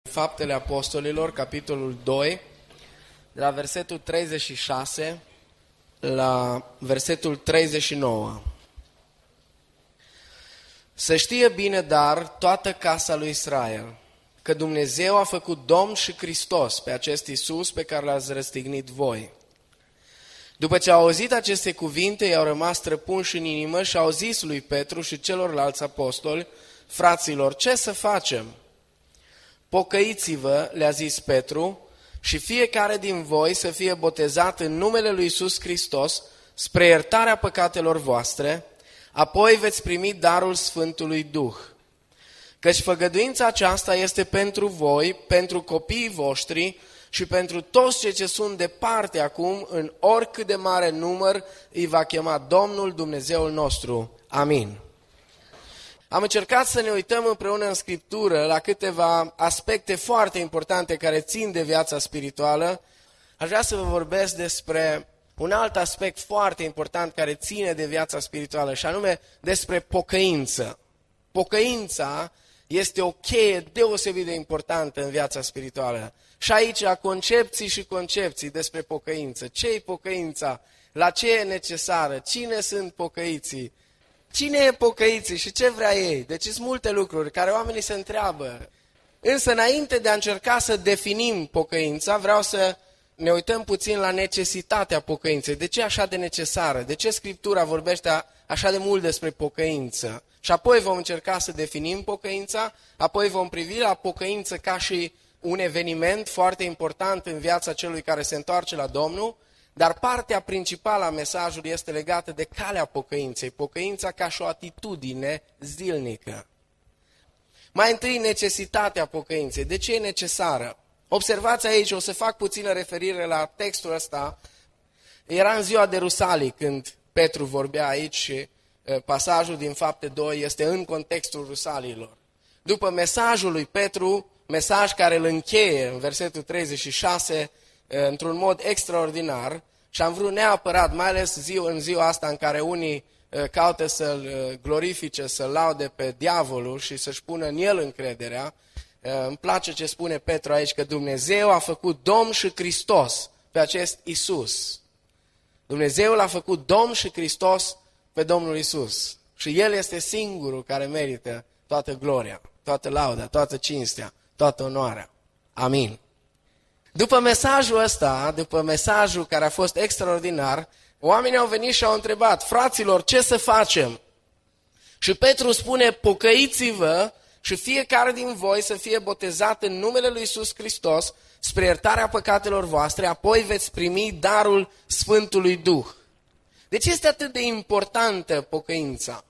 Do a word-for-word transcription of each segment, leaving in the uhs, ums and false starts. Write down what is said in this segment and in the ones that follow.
Faptele Apostolilor, capitolul doi, de la versetul treizeci și șase la versetul treizeci și nouă. Să știe bine, dar, toată casa lui Israel, că Dumnezeu a făcut Domn și Hristos pe acest Iisus pe care l-ați răstignit voi. După ce au auzit aceste cuvinte, i-au rămas străpunși în inimă și au zis lui Petru și celorlalți apostoli: fraților, ce să facem? Pocăiți-vă, le-a zis Petru, și fiecare din voi să fie botezat în numele lui Iisus Hristos spre iertarea păcatelor voastre, apoi veți primi darul Sfântului Duh. Căci făgăduința aceasta este pentru voi, pentru copiii voștri și pentru toți cei ce sunt departe acum, în oricât de mare număr îi va chema Domnul Dumnezeul nostru. Amin. Am încercat să ne uităm împreună în Scriptură la câteva aspecte foarte importante care țin de viața spirituală. Aș vrea să vă vorbesc despre un alt aspect foarte important care ține de viața spirituală, și anume despre pocăință. Pocăința este o cheie deosebit de importantă în viața spirituală. Și aici concepții și concepții despre pocăință. Ce-i pocăința? La ce e necesară? Cine sunt pocăiții? Cine e pocăiții și ce vrea ei? Deci sunt multe lucruri care oamenii se întreabă. Însă înainte de a încerca să definim pocăința, vreau să ne uităm puțin la necesitatea pocăinței. De ce e așa de necesară? De ce Scriptura vorbește așa de mult despre pocăință? Și apoi vom încerca să definim pocăința, apoi vom privi la pocăință ca și un eveniment foarte important în viața celui care se întoarce la Domnul. Dar partea principală a mesajului este legată de calea pocăinței, pocăința ca și o atitudine zilnică. Mai întâi, necesitatea pocăinței. De ce e necesară? Observați aici, o să fac puțină referire la textul ăsta. Era în ziua de Rusalii când Petru vorbea aici și pasajul din Fapte doi este în contextul Rusaliilor. După mesajul lui Petru, mesaj care îl încheie în versetul treizeci și șase, într-un mod extraordinar, și am vrut neapărat, mai ales ziua, în ziua asta în care unii caută să-l glorifice, să-l laude pe diavolul și să-și pună în el încrederea, îmi place ce spune Petru aici, că Dumnezeu a făcut Domn și Hristos pe acest Iisus. Dumnezeu l-a făcut Domn și Hristos pe Domnul Iisus. Și El este singurul care merită toată gloria, toată lauda, toată cinstea, toată onoarea. Amin. După mesajul ăsta, după mesajul care a fost extraordinar, oamenii au venit și au întrebat: fraților, ce să facem? Și Petru spune: pocăiți-vă și fiecare din voi să fie botezat în numele lui Iisus Hristos spre iertarea păcatelor voastre, apoi veți primi darul Sfântului Duh. De ce este atât de importantă pocăința?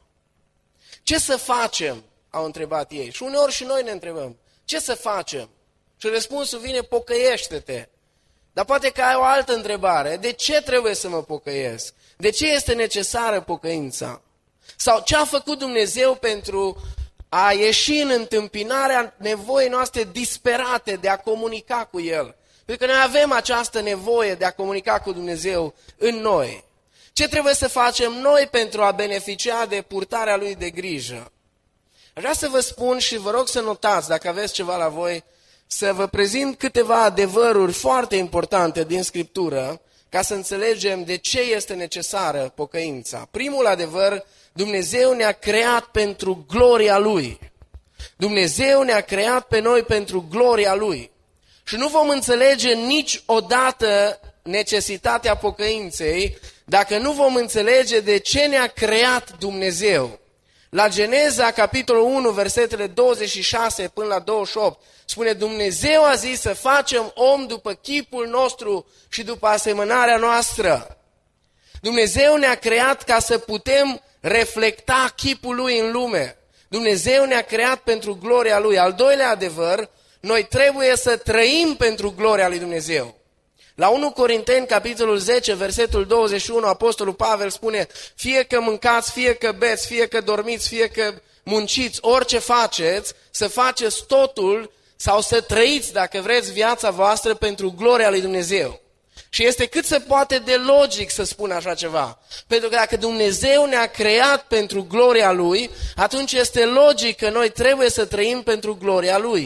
Ce să facem? Au întrebat ei. Și uneori și noi ne întrebăm: ce să facem? Și răspunsul vine: pocăiește-te. Dar poate că ai o altă întrebare: de ce trebuie să mă pocăiesc? De ce este necesară pocăința? Sau ce a făcut Dumnezeu pentru a ieși în întâmpinarea nevoii noastre disperate de a comunica cu El? Pentru că noi avem această nevoie de a comunica cu Dumnezeu în noi. Ce trebuie să facem noi pentru a beneficia de purtarea Lui de grijă? Aș vrea să vă spun și vă rog să notați, dacă aveți ceva la voi, să vă prezint câteva adevăruri foarte importante din Scriptură ca să înțelegem de ce este necesară pocăința. Primul adevăr: Dumnezeu ne-a creat pentru gloria Lui. Dumnezeu ne-a creat pe noi pentru gloria Lui. Și nu vom înțelege niciodată necesitatea pocăinței dacă nu vom înțelege de ce ne-a creat Dumnezeu. La Geneza, capitolul unu, versetele douăzeci și șase până la douăzeci și opt, spune: Dumnezeu a zis să facem om după chipul nostru și după asemănarea noastră. Dumnezeu ne-a creat ca să putem reflecta chipul Lui în lume. Dumnezeu ne-a creat pentru gloria Lui. Al doilea adevăr: noi trebuie să trăim pentru gloria lui Dumnezeu. La unu Corinteni, capitolul zece, versetul douăzeci și unu, apostolul Pavel spune: fie că mâncați, fie că beți, fie că dormiți, fie că munciți, orice faceți, să faceți totul sau să trăiți, dacă vreți, viața voastră pentru gloria lui Dumnezeu. Și este cât se poate de logic să spun așa ceva. Pentru că dacă Dumnezeu ne-a creat pentru gloria Lui, atunci este logic că noi trebuie să trăim pentru gloria Lui.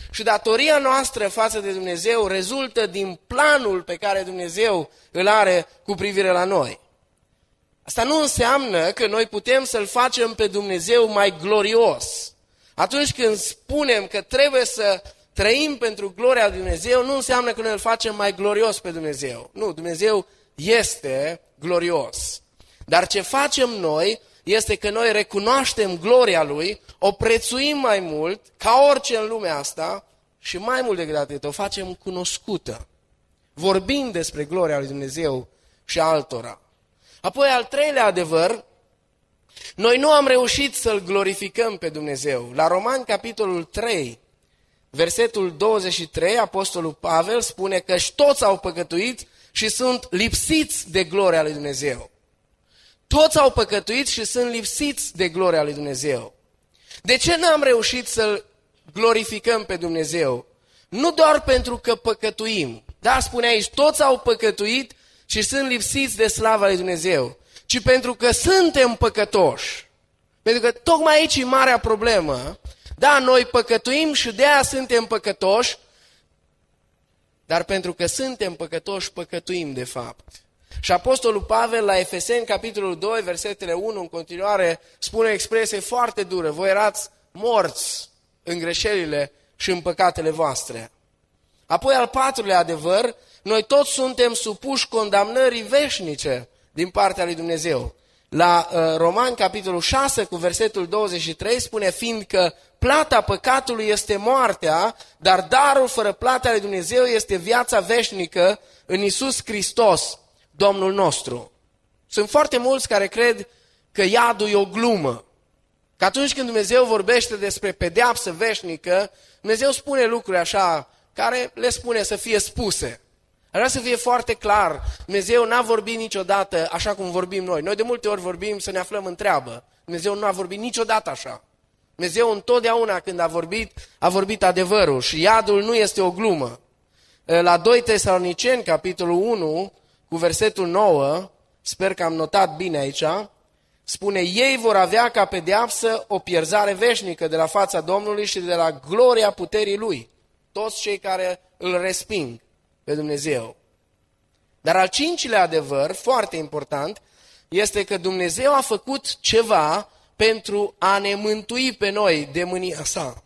și datoria noastră față de Dumnezeu rezultă din planul pe care Dumnezeu îl are cu privire la noi. Asta nu înseamnă că noi putem să-L facem pe Dumnezeu mai glorios. Atunci când spunem că trebuie să trăim pentru gloria lui Dumnezeu, nu înseamnă că noi îl facem mai glorios pe Dumnezeu. Nu, Dumnezeu este glorios. Dar ce facem noi este că noi recunoaștem gloria Lui, o prețuim mai mult, ca orice în lumea asta, și mai mult decât atât, o facem cunoscută. Vorbim despre gloria lui Dumnezeu și altora. Apoi, al treilea adevăr, noi nu am reușit să-L glorificăm pe Dumnezeu. La Romani, capitolul trei, versetul douăzeci și trei, Apostolul Pavel spune că toți au păcătuit și sunt lipsiți de gloria lui Dumnezeu. Toți au păcătuit și sunt lipsiți de gloria lui Dumnezeu. De ce n-am reușit să-L glorificăm pe Dumnezeu? Nu doar pentru că păcătuim, dar spune aici, toți au păcătuit și sunt lipsiți de slava lui Dumnezeu, ci pentru că suntem păcătoși. Pentru că tocmai aici e marea problemă. Da, noi păcătuim și de aia suntem păcătoși, dar pentru că suntem păcătoși, păcătuim de fapt. Și Apostolul Pavel la Efeseni, capitolul doi, versetele unu, în continuare, spune o expresie foarte dură. Voi erați morți în greșelile și în păcatele voastre. Apoi, al patrulea adevăr, noi toți suntem supuși condamnării veșnice din partea lui Dumnezeu. La uh, Romani, capitolul șase, cu versetul douăzeci și trei, spune, fiindcă plata păcatului este moartea, dar darul fără plata lui Dumnezeu este viața veșnică în Iisus Hristos, Domnul nostru. Sunt foarte mulți care cred că iadul e o glumă. Că atunci când Dumnezeu vorbește despre pedeapsă veșnică, Dumnezeu spune lucruri așa, care le spune să fie spuse. Ar vrea să fie foarte clar, Dumnezeu n-a vorbit niciodată așa cum vorbim noi. Noi de multe ori vorbim să ne aflăm în treabă. Dumnezeu nu a vorbit niciodată așa. Dumnezeu întotdeauna când a vorbit, a vorbit adevărul și iadul nu este o glumă. La doi Tesaloniceni, capitolul unu, cu versetul nouă, sper că am notat bine aici, spune, ei vor avea ca pedeapsă o pierzare veșnică de la fața Domnului și de la gloria puterii Lui. Toți cei care îl resping pe Dumnezeu. Dar al cincilea adevăr, foarte important, este că Dumnezeu a făcut ceva pentru a ne mântui pe noi de mânia sa.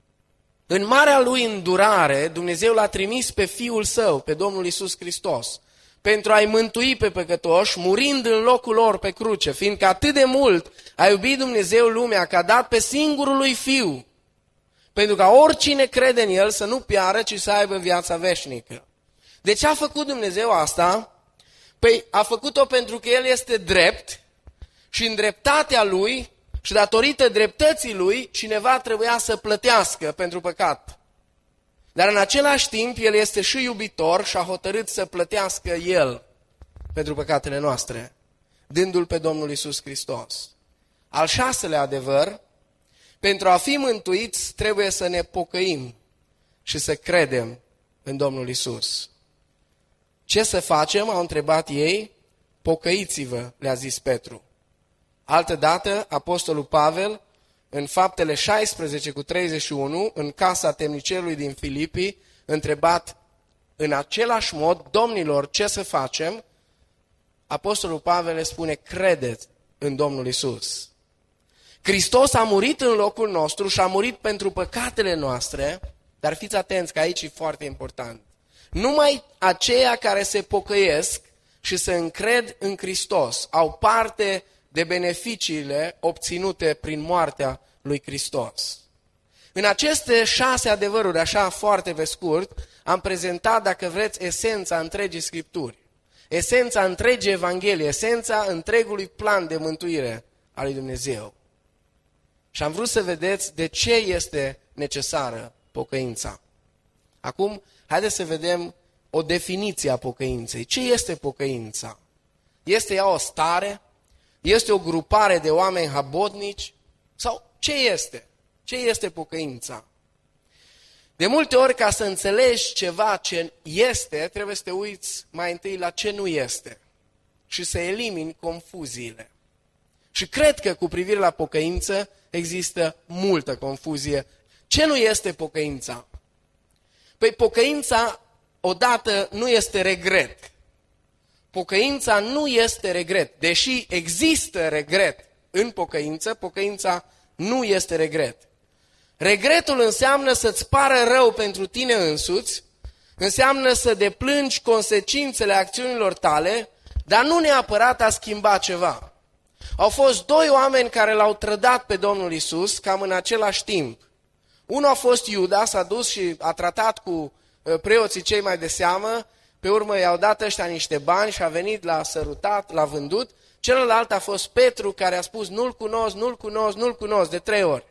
În marea Lui îndurare, Dumnezeu l-a trimis pe Fiul Său, pe Domnul Iisus Hristos, pentru a-i mântui pe păcătoși, murind în locul lor pe cruce, fiindcă atât de mult a iubit Dumnezeu lumea că a dat pe singurul Lui Fiu, pentru ca oricine crede în El să nu piară, ci să aibă viața veșnică. De ce a făcut Dumnezeu asta? Păi a făcut-o pentru că El este drept și în dreptatea Lui și datorită dreptății Lui, cineva trebuia să plătească pentru păcat. Dar în același timp, El este și iubitor și a hotărât să plătească El pentru păcatele noastre, dându-L pe Domnul Iisus Hristos. Al șaselea adevăr, pentru a fi mântuiți trebuie să ne pocăim și să credem în Domnul Iisus. Ce să facem? Au întrebat ei. Pocăiți-vă, le-a zis Petru. Altădată, Apostolul Pavel, în Faptele șaisprezece cu treizeci și unu, în casa temnicerului din Filipii, întrebat în același mod, domnilor, ce să facem? Apostolul Pavel le spune, credeți în Domnul Iisus. Hristos a murit în locul nostru și a murit pentru păcatele noastre, dar fiți atenți că aici e foarte important. Numai aceia care se pocăiesc și se încred în Hristos au parte de beneficiile obținute prin moartea lui Hristos. În aceste șase adevăruri, așa foarte pe scurt, am prezentat, dacă vreți, esența întregii Scripturi, esența întregii Evanghelii, esența întregului plan de mântuire al lui Dumnezeu. Și am vrut să vedeți de ce este necesară pocăința. Acum, haideți să vedem o definiție a pocăinței. Ce este pocăința? Este ea o stare? Este o grupare de oameni habotnici? Sau ce este? Ce este pocăința? De multe ori, ca să înțelegi ceva ce este, trebuie să te uiți mai întâi la ce nu este și să elimini confuziile. Și cred că cu privire la pocăință există multă confuzie. Ce nu este pocăința? Păi pocăința odată nu este regret. Pocăința nu este regret. Deși există regret în pocăință, pocăința nu este regret. Regretul înseamnă să-ți pară rău pentru tine însuți, înseamnă să deplângi consecințele acțiunilor tale, dar nu neapărat a schimba ceva. Au fost doi oameni care l-au trădat pe Domnul Iisus cam în același timp. Unul a fost Iuda, s-a dus și a tratat cu preoții cei mai de seamă, pe urmă i-au dat ăștia niște bani și a venit, l-a sărutat, l-a vândut. Celălalt a fost Petru, care a spus nu-l cunosc, nu-l cunosc, nu-l cunosc, de trei ori.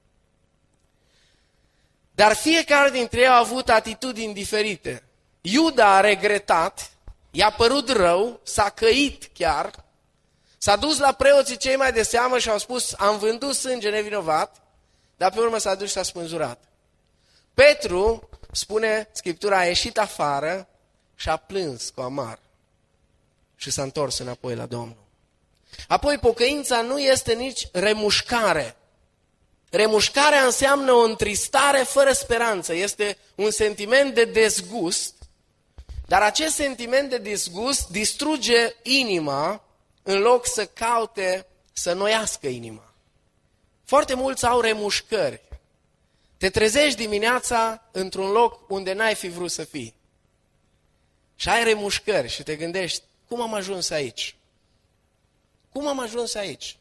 Dar fiecare dintre ei a avut atitudini diferite. Iuda a regretat, i-a părut rău, s-a căit chiar, s-a dus la preoții cei mai de seamă și au spus am vândut sânge nevinovat, dar pe urmă s-a dus și s-a spânzurat. Petru, spune Scriptura, a ieșit afară și a plâns cu amar și s-a întors înapoi la Domnul. Apoi pocăința nu este nici remușcare. Remușcarea înseamnă o întristare fără speranță, este un sentiment de dezgust, dar acest sentiment de dezgust distruge inima în loc să caute să noiască inima. Foarte mulți au remușcări. Te trezești dimineața într-un loc unde n-ai fi vrut să fii. Și ai remușcări și te gândești, cum am ajuns aici? Cum am ajuns aici?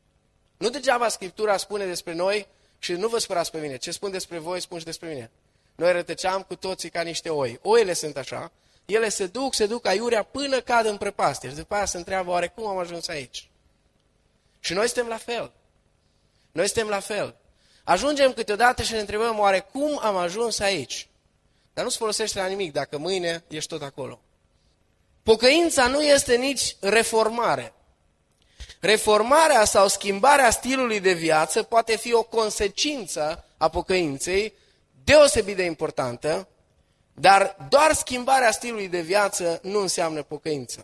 Nu degeaba Scriptura spune despre noi și nu vă spărați pe mine. Ce spun despre voi, spun și despre mine. Noi rătăceam cu toții ca niște oi. Oile sunt așa. Ele se duc, se duc aiurea până cad în prăpastie. Și după aia se întreabă, oare cum am ajuns aici? Și noi suntem la fel. Noi suntem la fel. Ajungem câteodată și ne întrebăm, oare cum am ajuns aici? Dar nu-ți folosește la nimic dacă mâine ești tot acolo. Pocăința nu este nici reformare. Reformarea sau schimbarea stilului de viață poate fi o consecință a pocăinței deosebit de importantă, dar doar schimbarea stilului de viață nu înseamnă pocăință.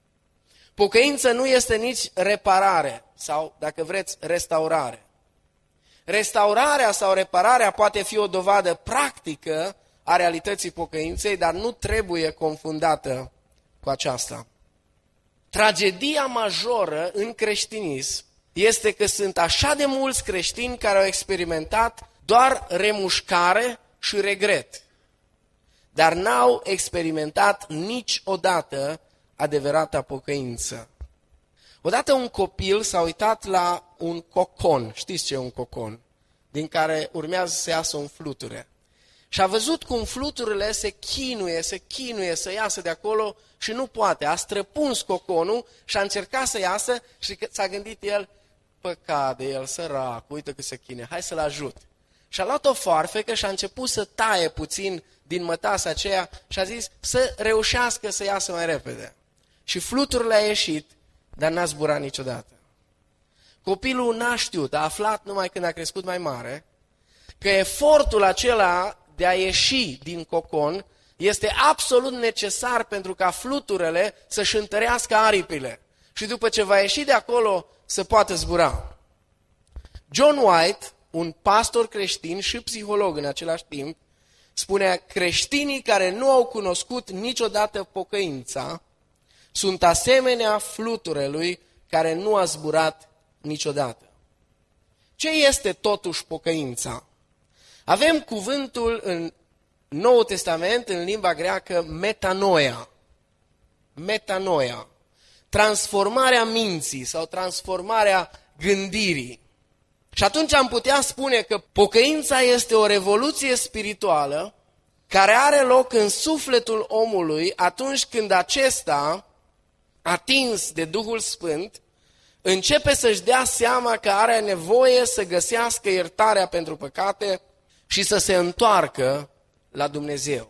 Pocăință nu este nici reparare sau, dacă vreți, restaurare. Restaurarea sau repararea poate fi o dovadă practică a realității pocăinței, dar nu trebuie confundată cu aceasta. Tragedia majoră în creștinism este că sunt așa de mulți creștini care au experimentat doar remușcare și regret, dar n-au experimentat niciodată adevărata pocăință. Odată un copil s-a uitat la un cocon, știți ce e un cocon, din care urmează să iasă un fluture. Și a văzut cum fluturile se chinuie, se chinuie să iasă de acolo și nu poate. A străpuns coconul și a încercat să iasă și s-a gândit el, păcat de el, sărac, uite că se chinuie, hai să-l ajut. Și a luat o foarfecă și a început să taie puțin din mătasa aceea și a zis să reușească să iasă mai repede. Și fluturile a ieșit, dar n-a zburat niciodată. Copilul n-a știut, a aflat numai când a crescut mai mare, că efortul acela de a ieși din cocon este absolut necesar pentru ca fluturele să-și întărească aripile și după ce va ieși de acolo să poată zbura. John White, un pastor creștin și psiholog în același timp, spunea, creștinii care nu au cunoscut niciodată pocăința sunt asemenea fluturelui care nu a zburat niciodată. Ce este totuși pocăința? Avem cuvântul în Noul Testament, în limba greacă, metanoia. Metanoia. Transformarea minții sau transformarea gândirii. Și atunci am putea spune că pocăința este o revoluție spirituală care are loc în sufletul omului atunci când acesta, atins de Duhul Sfânt, începe să-și dea seama că are nevoie să găsească iertarea pentru păcate și să se întoarcă la Dumnezeu.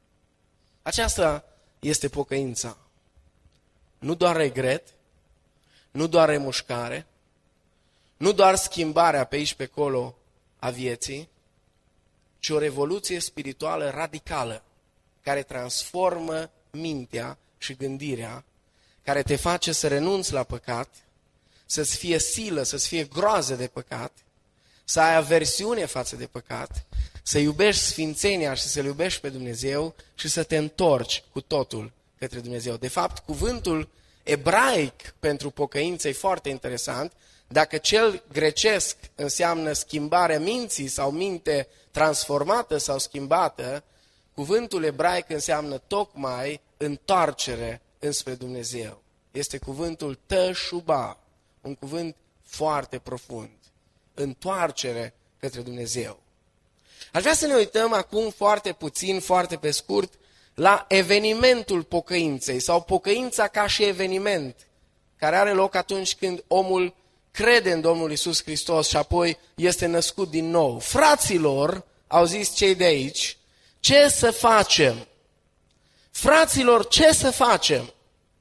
Aceasta este pocăința. Nu doar regret, nu doar remușcare, nu doar schimbarea pe aici pe acolo a vieții, ci o revoluție spirituală radicală care transformă mintea și gândirea, care te face să renunți la păcat, să-ți fie silă, să-ți fie groază de păcat, să ai aversiune față de păcat, să iubești sfințenia și să-L iubești pe Dumnezeu și să te întorci cu totul către Dumnezeu. De fapt, cuvântul ebraic pentru pocăință e foarte interesant. Dacă cel grecesc înseamnă schimbarea minții sau minte transformată sau schimbată, cuvântul ebraic înseamnă tocmai întoarcere înspre Dumnezeu. Este cuvântul tășuba, un cuvânt foarte profund. Întoarcere către Dumnezeu. Aș vrea să ne uităm acum foarte puțin, foarte pe scurt, la evenimentul pocăinței sau pocăința ca și eveniment, care are loc atunci când omul crede în Domnul Iisus Hristos și apoi este născut din nou. Fraților, au zis cei de aici, ce să facem? Fraților, ce să facem?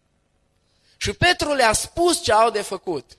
Și Petru le-a spus ce au de făcut.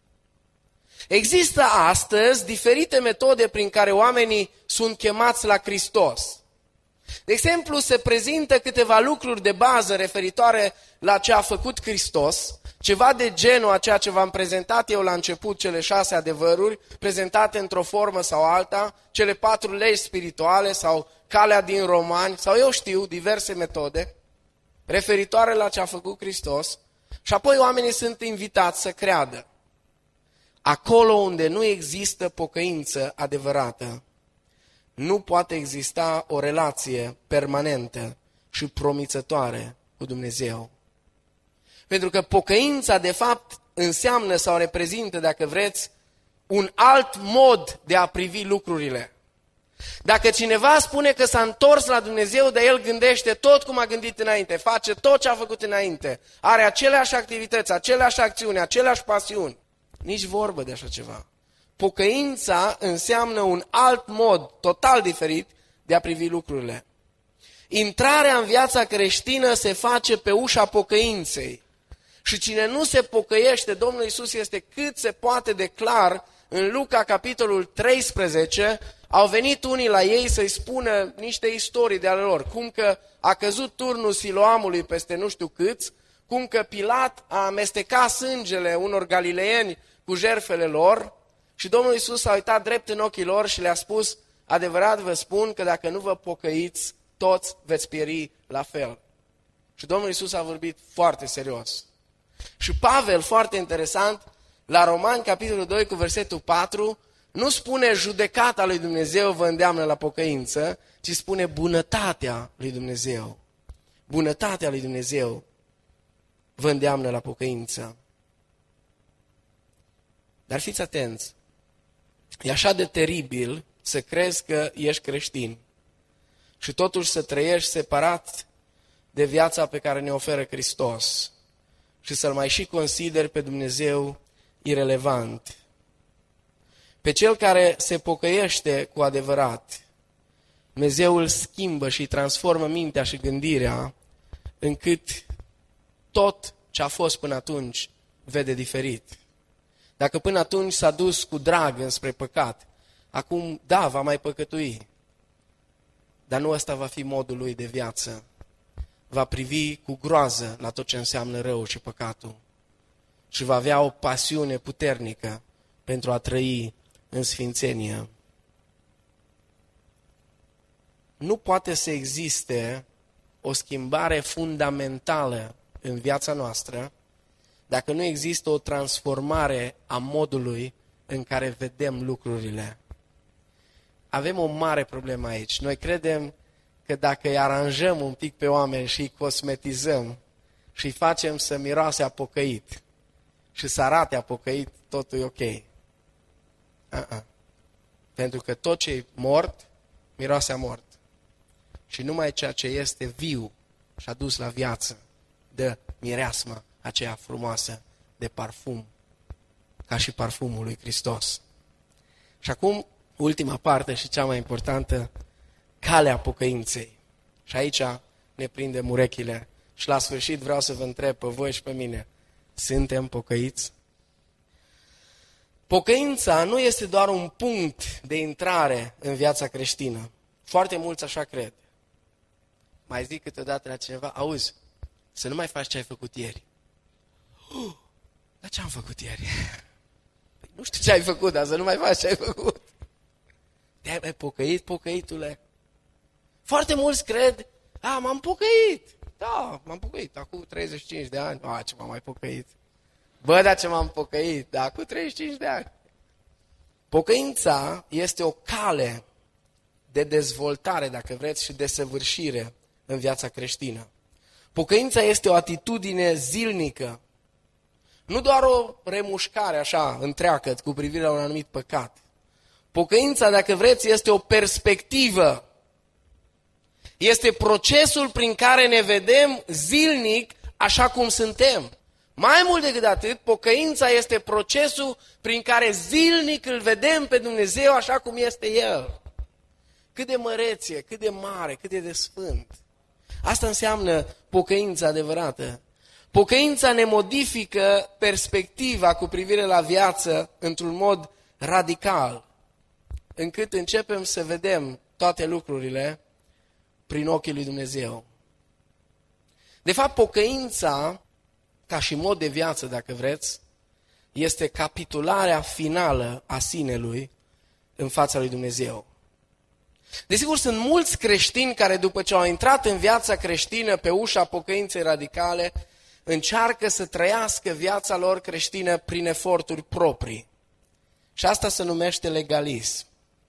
Există astăzi diferite metode prin care oamenii sunt chemați la Hristos. De exemplu, se prezintă câteva lucruri de bază referitoare la ce a făcut Hristos, ceva de genul a ceea ce v-am prezentat eu la început, cele șase adevăruri, prezentate într-o formă sau alta, cele patru legi spirituale sau calea din Romani, sau eu știu, diverse metode referitoare la ce a făcut Hristos, și apoi oamenii sunt invitați să creadă. Acolo unde nu există pocăință adevărată, nu poate exista o relație permanentă și promițătoare cu Dumnezeu. Pentru că pocăința, de fapt, înseamnă sau reprezintă, dacă vreți, un alt mod de a privi lucrurile. Dacă cineva spune că s-a întors la Dumnezeu, dar el gândește tot cum a gândit înainte, face tot ce a făcut înainte, are aceleași activități, aceleași acțiuni, aceleași pasiuni, nici vorbă de așa ceva. Pocăința înseamnă un alt mod total diferit de a privi lucrurile. Intrarea în viața creștină se face pe ușa pocăinței. Și cine nu se pocăiește, Domnul Iisus este cât se poate de clar. În Luca, capitolul treisprezece, au venit unii la ei să-i spună niște istorii de ale lor. Cum că a căzut turnul Siloamului peste nu știu câți, cum că Pilat a amestecat sângele unor galileeni cu jertfele lor. Și Domnul Iisus a uitat drept în ochii lor și le-a spus, adevărat vă spun că dacă nu vă pocăiți, toți veți pieri la fel. Și Domnul Iisus a vorbit foarte serios. Și Pavel, foarte interesant, la Romani, capitolul doi, cu versetul patru, nu spune judecata lui Dumnezeu vă îndeamnă la pocăință, ci spune bunătatea lui Dumnezeu. Bunătatea lui Dumnezeu vă îndeamnă la pocăință. Dar fiți atenți, e așa de teribil să crezi că ești creștin și totuși să trăiești separat de viața pe care ne oferă Hristos și să-L mai și consideri pe Dumnezeu irelevant. Pe cel care se pocăiește cu adevărat, Dumnezeu îl schimbă și transformă mintea și gândirea încât tot ce a fost până atunci vede diferit. Dacă până atunci s-a dus cu drag înspre păcat, acum, da, va mai păcătui. Dar nu ăsta va fi modul lui de viață. Va privi cu groază la tot ce înseamnă rău și păcatul. Și va avea o pasiune puternică pentru a trăi în sfințenie. Nu poate să existe o schimbare fundamentală în viața noastră dacă nu există o transformare a modului în care vedem lucrurile. Avem o mare problemă aici. Noi credem că dacă îi aranjăm un pic pe oameni și îi cosmetizăm și îi facem să miroase a pocăit și să arate a pocăit, totul e ok. Uh-uh. Pentru că tot ce e mort, miroase a mort. Și numai ceea ce este viu și adus la viață dă mireasma aceea frumoasă de parfum, ca și parfumul lui Hristos. Și acum, ultima parte și cea mai importantă, calea pocăinței. Și aici ne prindem urechile. Și la sfârșit vreau să vă întreb pe voi și pe mine, suntem pocăiți? Pocăința nu este doar un punct de intrare în viața creștină. Foarte mulți așa cred. Mai zic câteodată la cineva, auzi, să nu mai faci ce ai făcut ieri. Uh, dar ce am făcut ieri? Păi nu știu ce ai făcut, dar să nu mai faci ce ai făcut. Te-ai mai pocăit, pocăitule? Foarte mulți cred, a, m-am pocăit. Da, m-am pocăit, acum treizeci și cinci de ani. A, ce m-am mai pocăit. Bă, dar ce m-am pocăit, da, acum treizeci și cinci de ani. Pocăința este o cale de dezvoltare, dacă vreți, și de săvârșire în viața creștină. Pocăința este o atitudine zilnică, nu doar o remușcare așa, întreagă, cu privire la un anumit păcat. Pocăința, dacă vreți, este o perspectivă. Este procesul prin care ne vedem zilnic așa cum suntem. Mai mult decât atât, pocăința este procesul prin care zilnic îl vedem pe Dumnezeu așa cum este El. Cât de măreție, cât de mare, cât de sfânt. Asta înseamnă pocăința adevărată. Pocăința ne modifică perspectiva cu privire la viață într-un mod radical, încât începem să vedem toate lucrurile prin ochii lui Dumnezeu. De fapt, pocăința, ca și mod de viață, dacă vreți, este capitularea finală a sinelui în fața lui Dumnezeu. Desigur, sunt mulți creștini care, după ce au intrat în viața creștină pe ușa pocăinței radicale, încearcă să trăiască viața lor creștină prin eforturi proprii. Și asta se numește legalism.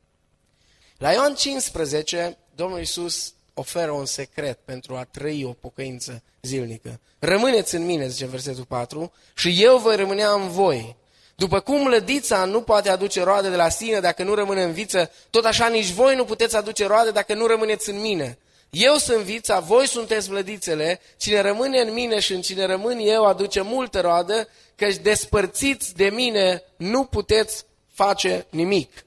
La Ioan cincisprezece, Domnul Iisus oferă un secret pentru a trăi o pocăință zilnică. Rămâneți în mine, zice versetul patru, și eu voi rămânea în voi. După cum lădița nu poate aduce roade de la sine dacă nu rămâne în viță, tot așa nici voi nu puteți aduce roade dacă nu rămâneți în mine. Eu sunt vița, voi sunteți lădițele, cine rămâne în mine și în cine rămân eu aduce multă roadă, căci despărțiți de mine nu puteți face nimic.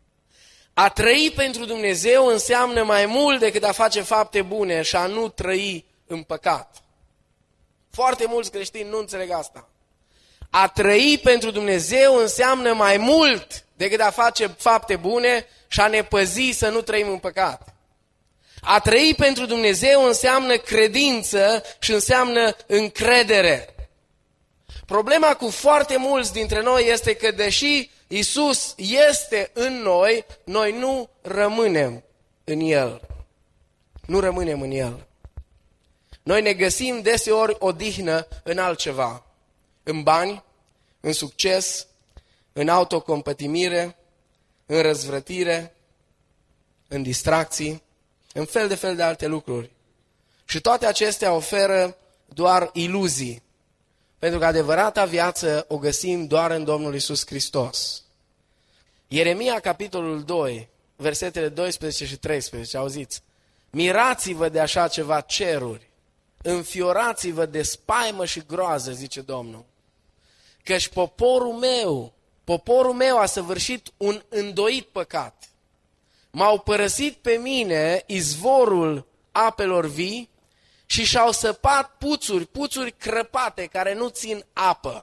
A trăi pentru Dumnezeu înseamnă mai mult decât a face fapte bune și a nu trăi în păcat. Foarte mulți creștini nu înțeleg asta. A trăi pentru Dumnezeu înseamnă mai mult decât a face fapte bune și a ne păzi să nu trăim în păcat. A trăi pentru Dumnezeu înseamnă credință și înseamnă încredere. Problema cu foarte mulți dintre noi este că deși Iisus este în noi, noi nu rămânem în El. Nu rămânem în El. Noi ne găsim deseori odihnă în altceva. În bani, în succes, în autocompătimire, în răzvrătire, în distracții, în fel de fel de alte lucruri. Și toate acestea oferă doar iluzii. Pentru că adevărata viață o găsim doar în Domnul Iisus Hristos. Ieremia, capitolul doi, versetele doisprezece și treisprezece, auziți. Mirați-vă de așa ceva ceruri, înfiorați-vă de spaimă și groază, zice Domnul. Căci poporul meu, poporul meu a săvârșit un îndoit păcat. M-au părăsit pe mine izvorul apelor vii și și-au săpat puțuri, puțuri crăpate care nu țin apă.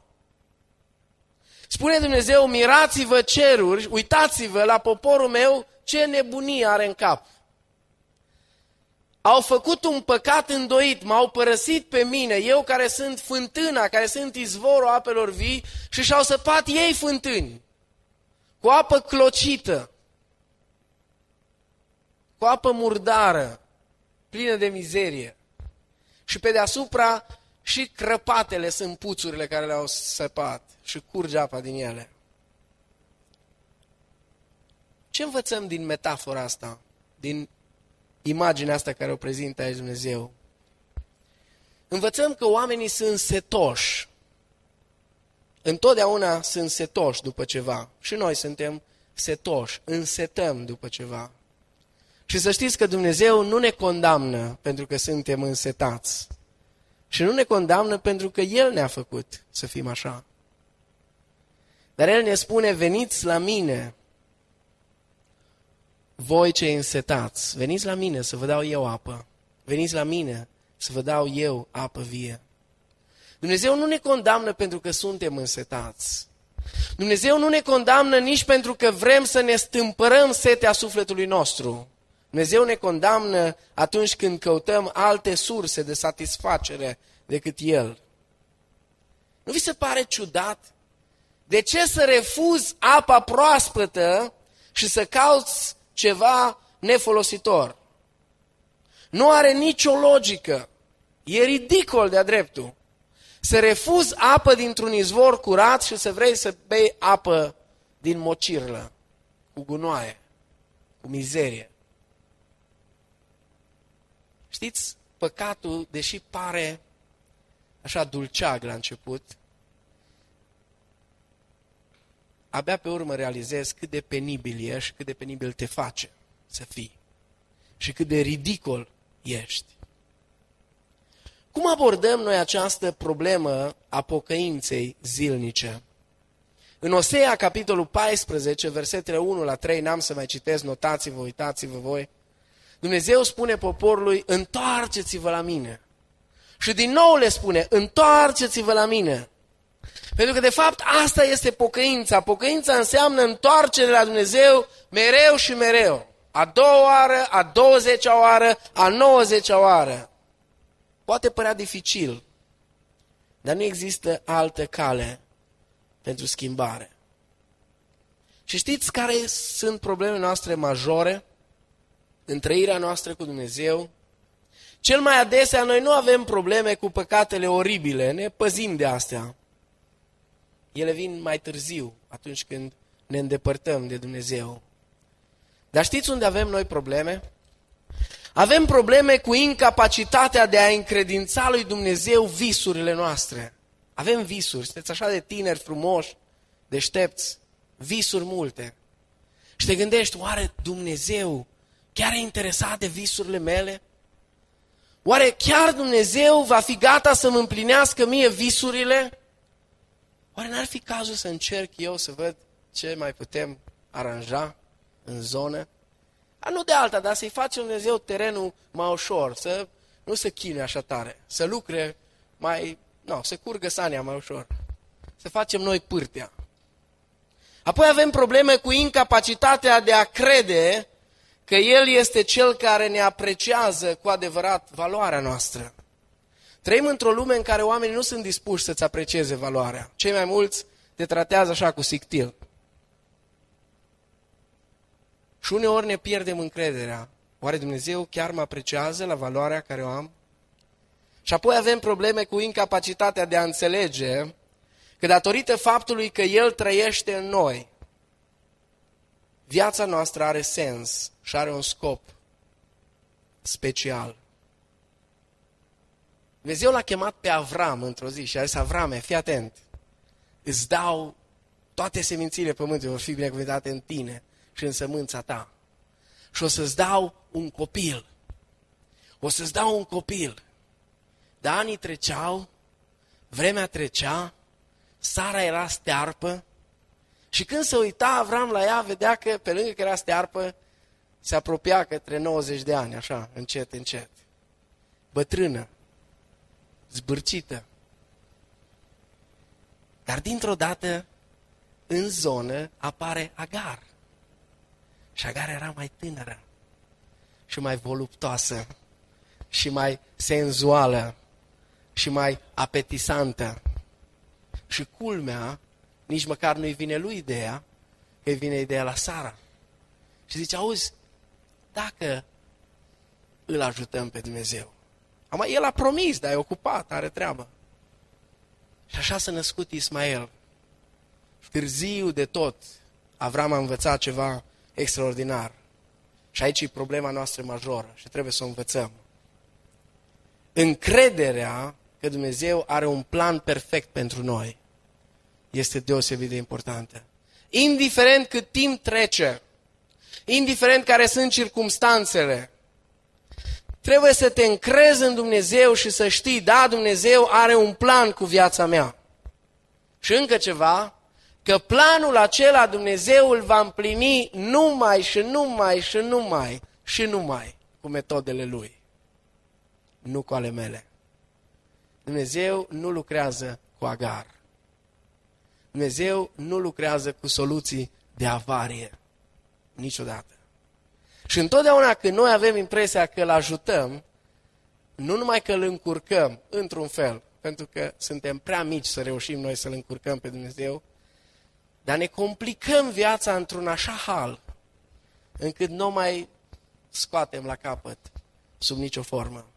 Spune Dumnezeu, mirați-vă ceruri, uitați-vă la poporul meu ce nebunie are în cap. Au făcut un păcat îndoit, m-au părăsit pe mine, eu care sunt fântâna, care sunt izvorul apelor vii și și-au săpat ei fântâni cu apă clocită, cu apă murdară, plină de mizerie. Și pe deasupra și crăpatele sunt puțurile care le-au săpat și curge apa din ele. Ce învățăm din metafora asta, din imaginea asta care o prezintă aici Dumnezeu? Învățăm că oamenii sunt setoși. Întotdeauna sunt setoși după ceva. Și noi suntem setoși, însetăm după ceva. Și să știți că Dumnezeu nu ne condamnă pentru că suntem însetați. Și nu ne condamnă pentru că El ne-a făcut să fim așa. Dar El ne spune, veniți la mine, voi cei însetați, veniți la mine să vă dau eu apă. Veniți la mine să vă dau eu apă vie. Dumnezeu nu ne condamnă pentru că suntem însetați. Dumnezeu nu ne condamnă nici pentru că vrem să ne stâmpărăm setea sufletului nostru. Dumnezeu ne condamnă atunci când căutăm alte surse de satisfacere decât El. Nu vi se pare ciudat? De ce să refuzi apa proaspătă și să cauți ceva nefolositor. Nu are nicio logică. E ridicol de-a dreptul. Să refuzi apă dintr-un izvor curat și să vrei să bei apă din mocirlă, cu gunoaie, cu mizerie. Știți, păcatul, deși pare așa dulceag la început, abia pe urmă realizezi cât de penibil ești, cât de penibil te face să fii și cât de ridicol ești. Cum abordăm noi această problemă a pocăinței zilnice? În Osea, capitolul paisprezece, versetele unu la trei, n-am să mai citesc, notați-vă, uitați-vă voi. Dumnezeu spune poporului, întoarceți-vă la mine. Și din nou le spune, întoarceți-vă la mine. Pentru că de fapt asta este pocăința. Pocăința înseamnă întoarcere la Dumnezeu mereu și mereu. A doua oară, a douăzecea oară, a nouăzecea oară. Poate părea dificil, dar nu există altă cale pentru schimbare. Și știți care sunt problemele noastre majore în trăirea noastră cu Dumnezeu? Cel mai adesea noi nu avem probleme cu păcatele oribile, ne păzim de astea. Ele vin mai târziu, atunci când ne îndepărtăm de Dumnezeu. Dar știți unde avem noi probleme? Avem probleme cu incapacitatea de a încredința lui Dumnezeu visurile noastre. Avem visuri, sunteți așa de tineri, frumoși, deștepți, visuri multe. Și te gândești, oare Dumnezeu chiar e interesat de visurile mele? Oare chiar Dumnezeu va fi gata să-mi împlinească mie visurile? Oare n-ar fi cazul să încerc eu să văd ce mai putem aranja în zonă? A, nu de alta, dar să-i face Dumnezeu terenul mai ușor, să nu se chinuie așa tare, să lucre mai, nu, să curgă sania mai ușor, să facem noi pârtea. Apoi avem probleme cu incapacitatea de a crede că El este Cel care ne apreciază cu adevărat valoarea noastră. Trăim într-o lume în care oamenii nu sunt dispuși să-ți aprecieze valoarea. Cei mai mulți te tratează așa cu sictil. Și uneori ne pierdem încrederea. Oare Dumnezeu chiar mă apreciază la valoarea care o am? Și apoi avem probleme cu incapacitatea de a înțelege că datorită faptului că El trăiește în noi, viața noastră are sens și are un scop special. Dumnezeu l-a chemat pe Avram într-o zi și a zis, Avrame, fii atent, îți dau toate semințile pământului, vor fi binecuvântate în tine și în sămânța ta. Și o să-ți dau un copil. O să-ți dau un copil. Dar anii treceau, vremea trecea, Sara era stearpă și când se uita Avram la ea, vedea că pe lângă că era stearpă, se apropia către nouăzeci de ani, așa, încet, încet. Bătrână, zbârcită. Dar dintr-o dată, în zonă, apare Agar. Și Agar era mai tânără și mai voluptoasă și mai senzuală și mai apetisantă. Și culmea, nici măcar nu-i vine lui ideea, că-i vine ideea la Sara. Și zice, auzi, dacă îl ajutăm pe Dumnezeu. Am, el a promis, dar e ocupat, are treabă. Și așa s-a născut Ismael. Târziu de tot, Avram a învățat ceva extraordinar. Și aici e problema noastră majoră și trebuie să o învățăm. Încrederea că Dumnezeu are un plan perfect pentru noi este deosebit de importantă. Indiferent cât timp trece, indiferent care sunt circumstanțele, trebuie să te încrezi în Dumnezeu și să știi, da, Dumnezeu are un plan cu viața mea. Și încă ceva, că planul acela Dumnezeu îl va împlini numai și numai și numai și numai cu metodele Lui, nu cu ale mele. Dumnezeu nu lucrează cu Agar. Dumnezeu nu lucrează cu soluții de avarie. Niciodată. Și întotdeauna când noi avem impresia că îl ajutăm, nu numai că îl încurcăm într-un fel, pentru că suntem prea mici să reușim noi să-L încurcăm pe Dumnezeu, dar ne complicăm viața într-un așa hal, încât nu mai scoatem la capăt sub nicio formă.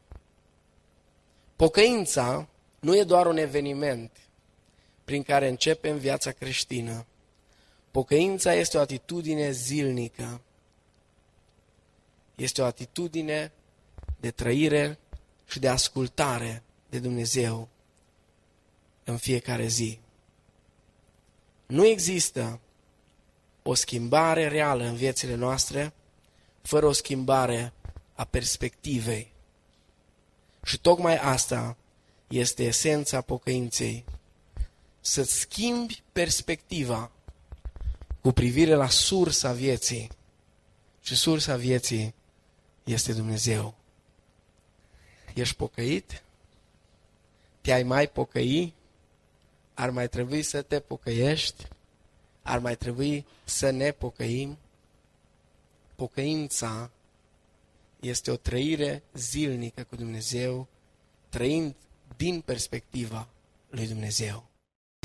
Pocăința nu e doar un eveniment prin care începem viața creștină. Pocăința este o atitudine zilnică. Este o atitudine de trăire și de ascultare de Dumnezeu în fiecare zi. Nu există o schimbare reală în viețile noastre fără o schimbare a perspectivei. Și tocmai asta este esența pocăinței. Să-ți schimbi perspectiva cu privire la sursa vieții. Și sursa vieții este Dumnezeu. Ești pocăit? Te-ai mai pocăi? Ar mai trebui să te pocăiești? Ar mai trebui să ne pocăim? Pocăința este o trăire zilnică cu Dumnezeu, trăind din perspectiva lui Dumnezeu.